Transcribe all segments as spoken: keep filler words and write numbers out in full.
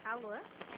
Alô?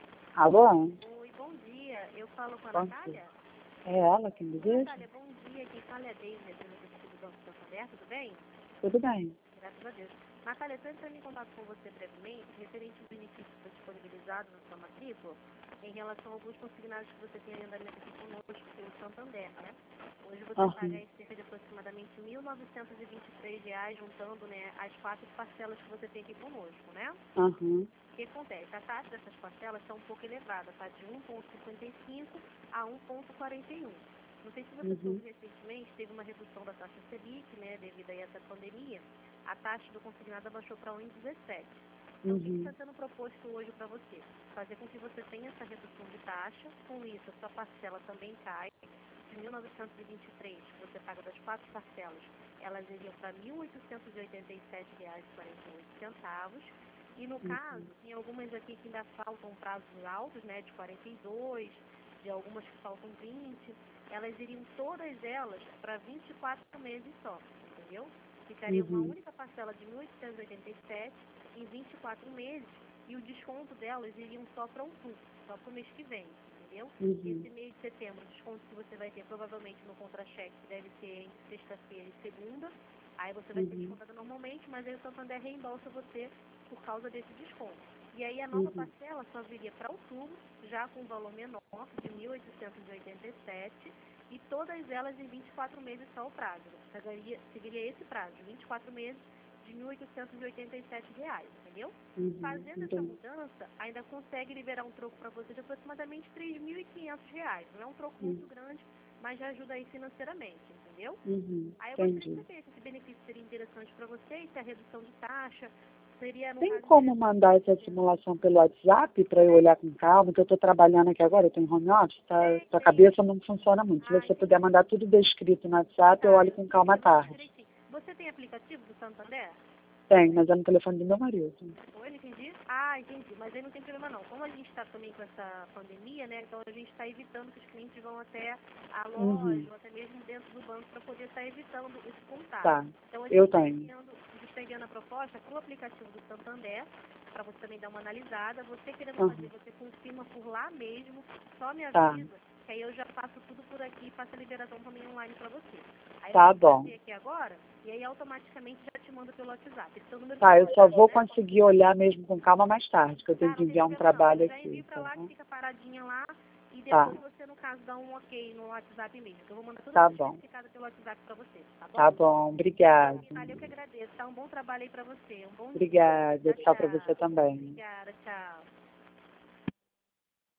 Alô? Oi, bom dia. Eu falo com a Bom Natália? dia. É ela que me Oi, diz? Natália, bom dia. Quem fala é a Deise, representante do Banco Santander, tudo bem? Tudo bem. Graças a Deus. Natália, estou entrando em contato com você brevemente, referente aos benefícios que foi disponibilizado na sua matrícula, em relação a alguns consignados que você tem em andamento aqui conosco pelo Santander, né? Hoje você Uhum. paga aí cerca de aproximadamente mil novecentos e vinte e três reais, juntando, né, as quatro parcelas que você tem aqui conosco, né? Uhum. O que acontece? A taxa dessas parcelas está um pouco elevada, tá? De um vírgula cinquenta e cinco a um vírgula quarenta e um. Não sei se você Uhum. soube recentemente, teve uma redução da taxa Selic, né, devido a essa pandemia. A taxa do consignado abaixou para um vírgula dezessete. Então, o que está Uhum. sendo proposto hoje para você? Fazer com que você tenha essa redução de taxa, com isso a sua parcela também cai. De mil novecentos e vinte e três, que você paga das quatro parcelas, elas iriam para mil oitocentos e oitenta e sete reais e quarenta e oito centavos. E no caso, tem algumas aqui que ainda faltam prazos altos, né, de quarenta e dois, de algumas que faltam vinte, elas iriam todas elas para vinte e quatro meses só, entendeu? Ficaria uma Uhum. única parcela de mil oitocentos e oitenta e sete em vinte e quatro meses e o desconto delas iriam só para outubro, só para o mês que vem, entendeu? Uhum. Esse mês de setembro, o desconto que você vai ter provavelmente no contra-cheque, que deve ser entre sexta-feira e segunda, aí você vai ser Uhum. descontado normalmente, mas aí o Santander reembolsa você por causa desse desconto. E aí a nova Uhum. parcela só viria para outubro, já com um valor menor, de mil oitocentos e oitenta e sete, e todas elas em vinte e quatro meses só o prazo. Seguiria, seguiria esse prazo, vinte e quatro meses, de mil oitocentos e oitenta e sete reais, entendeu? Uhum. Fazendo essa Entendi. mudança, ainda consegue liberar um troco para você de aproximadamente três mil e quinhentos reais. Não é um troco Uhum. muito grande, mas já ajuda aí financeiramente, entendeu? Uhum. Aí eu gostaria de Entendi. saber se esse benefício seria interessante para você e se a redução de taxa seria, no Tem caso, como interessante mandar para essa você. simulação pelo WhatsApp para eu olhar com calma, que eu estou trabalhando aqui agora, eu estou em home office, tá, Tem, a tem. cabeça não funciona muito. Se Ah, você puder entendi. mandar tudo descrito no WhatsApp, eu Tá, olho eu com te calma à envio tudo tarde. direitinho. Você tem aplicativo do Santander? Tem, mas é no telefone do meu marido. Oi, não entendi? Ah, entendi. Mas aí não tem problema não. Como a gente está também com essa pandemia, né? Então a gente está evitando que os clientes vão até a Uhum. loja ou até mesmo dentro do banco para poder estar evitando esse contato. Tá, Então a gente eu está tenho. enviando, a gente está enviando a proposta para o aplicativo do Santander, para você também dar uma analisada. Você querendo fazer, Uhum. você confirma por lá mesmo, só me Tá, avisa, que aí eu já faço tudo por aqui e faço a liberação também online para você. Aí eu tá vou bom. fazer aqui agora e aí automaticamente já te mando pelo WhatsApp. Esse seu número tá Tá, no eu só WhatsApp, vou né? conseguir olhar mesmo com calma mais tarde, que eu tenho Tá, que não tem enviar um problema não. Eu trabalho já aqui, envio pra tá lá que bom? fica paradinha lá e Tá, depois você, no caso, dá um ok no WhatsApp mesmo. Que eu vou mandar tudo tá aqui bom. especificado pelo WhatsApp pra você, tá Tá bom? bom, Então, obrigada. Natália, eu que agradeço, tá? Um bom trabalho aí pra você. Um bom dia. Obrigada, Tchau, tchau pra você tchau. também. Obrigada, tchau.